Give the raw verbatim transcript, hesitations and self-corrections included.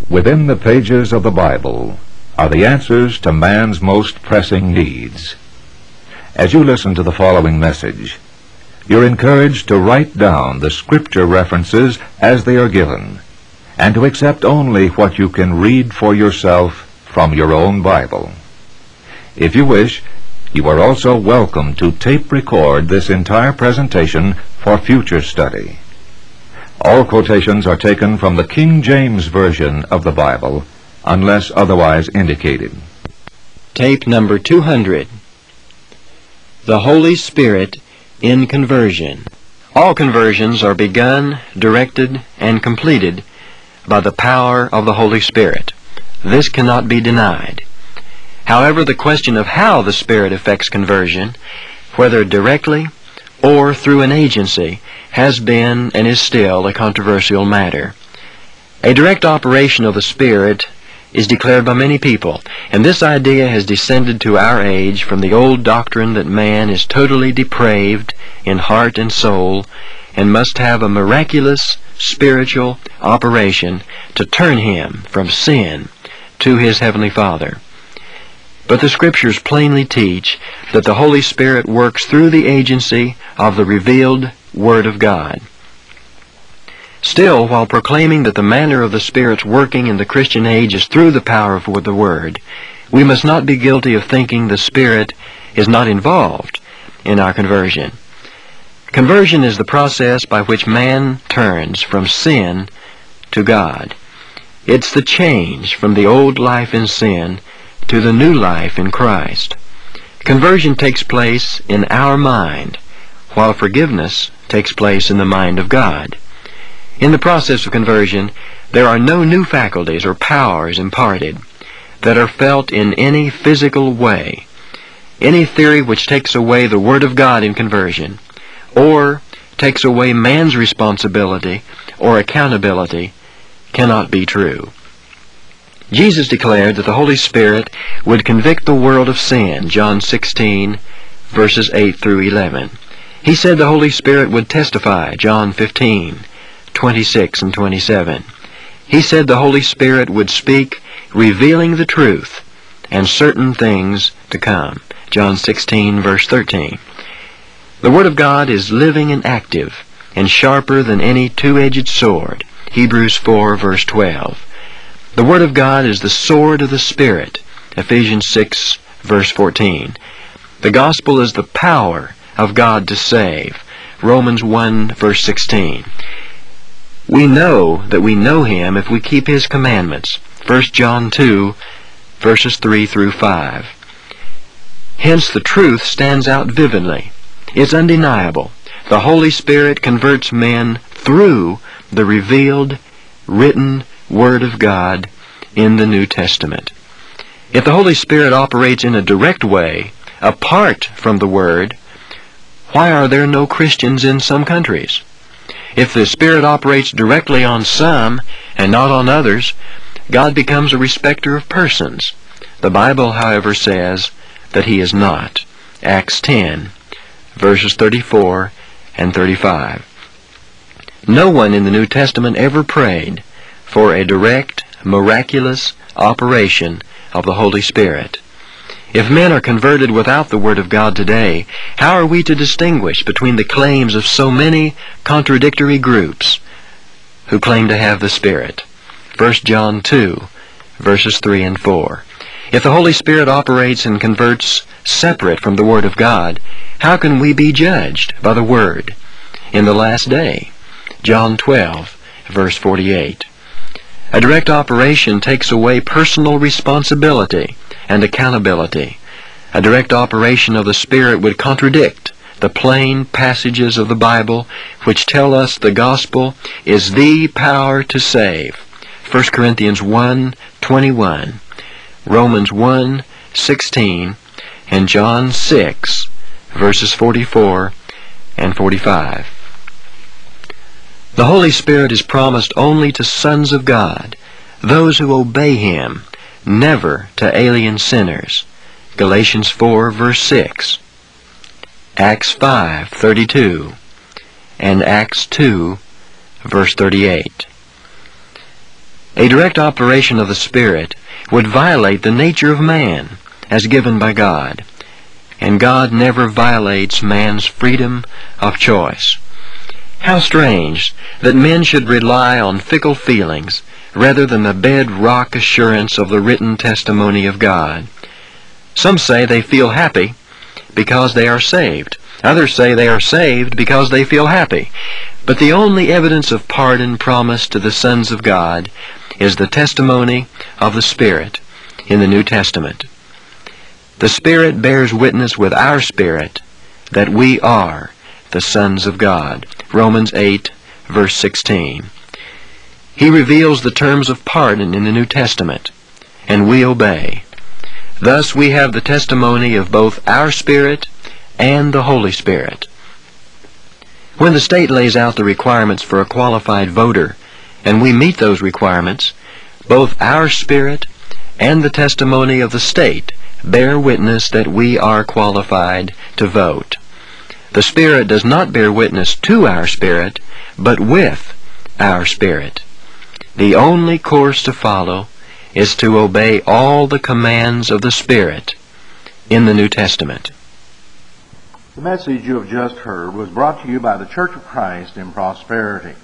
Within the pages of the Bible are the answers to man's most pressing needs. As you listen to the following message, you're encouraged to write down the scripture references as they are given, and to accept only what you can read for yourself from your own Bible. If you wish, you are also welcome to tape record this entire presentation for future study. All quotations are taken from the King James Version of the Bible, unless otherwise indicated. Tape number two hundred. The Holy Spirit in Conversion. All conversions are begun, directed, and completed by the power of the Holy Spirit. This cannot be denied. However, the question of how the Spirit affects conversion, whether directly or through an agency, has been and is still a controversial matter. A direct operation of the Spirit is declared by many people, and this idea has descended to our age from the old doctrine that man is totally depraved in heart and soul and must have a miraculous spiritual operation to turn him from sin to his Heavenly Father. But the Scriptures plainly teach that the Holy Spirit works through the agency of the revealed Word of God. Still, while proclaiming that the manner of the Spirit's working in the Christian age is through the power of the Word, we must not be guilty of thinking the Spirit is not involved in our conversion. Conversion is the process by which man turns from sin to God. It's the change from the old life in sin to the new life in Christ. Conversion takes place in our mind, while forgiveness takes place in the mind of God. In the process of conversion, there are no new faculties or powers imparted that are felt in any physical way. Any theory which takes away the Word of God in conversion, or takes away man's responsibility or accountability, cannot be true. Jesus declared that the Holy Spirit would convict the world of sin, John sixteen, verses eight through eleven. He said the Holy Spirit would testify, John fifteen, twenty-six and twenty-seven. He said the Holy Spirit would speak, revealing the truth and certain things to come, John sixteen, verse thirteen. The Word of God is living and active and sharper than any two-edged sword, Hebrews four, verse twelve. The Word of God is the sword of the Spirit, Ephesians six, verse fourteen. The Gospel is the power of God to save, Romans one, verse sixteen. We know that we know Him if we keep His commandments, First John two, verses three through five. Hence the truth stands out vividly. It's undeniable. The Holy Spirit converts men through the revealed, written Word of God in the New Testament. If the Holy Spirit operates in a direct way, apart from the Word, why are there no Christians in some countries? If the Spirit operates directly on some and not on others, God becomes a respecter of persons. The Bible, however, says that He is not. Acts ten, verses thirty-four and thirty-five. No one in the New Testament ever prayed for a direct, miraculous operation of the Holy Spirit. If men are converted without the Word of God today, how are we to distinguish between the claims of so many contradictory groups who claim to have the Spirit? First John two, verses three and four. If the Holy Spirit operates and converts separate from the Word of God, how can we be judged by the Word in the last day? John twelve, verse forty-eight. A direct operation takes away personal responsibility and accountability. A direct operation of the Spirit would contradict the plain passages of the Bible which tell us the gospel is the power to save. First Corinthians one, twenty-one, Romans one, sixteen, and John six, verses forty-four and forty-five. The Holy Spirit is promised only to sons of God, those who obey Him, never to alien sinners. Galatians four, verse six, Acts five, thirty-two, and Acts two, verse thirty-eight. A direct operation of the Spirit would violate the nature of man as given by God, and God never violates man's freedom of choice. How strange that men should rely on fickle feelings rather than the bedrock assurance of the written testimony of God. Some say they feel happy because they are saved. Others say they are saved because they feel happy. But the only evidence of pardon promised to the sons of God is the testimony of the Spirit in the New Testament. The Spirit bears witness with our spirit that we are the sons of God. Romans eight, verse sixteen. He reveals the terms of pardon in the New Testament, and we obey. Thus we have the testimony of both our Spirit and the Holy Spirit. When the state lays out the requirements for a qualified voter, and we meet those requirements, both our Spirit and the testimony of the state bear witness that we are qualified to vote. The Spirit does not bear witness to our spirit, but with our spirit. The only course to follow is to obey all the commands of the Spirit in the New Testament. The message you have just heard was brought to you by the Church of Christ in Prosperity.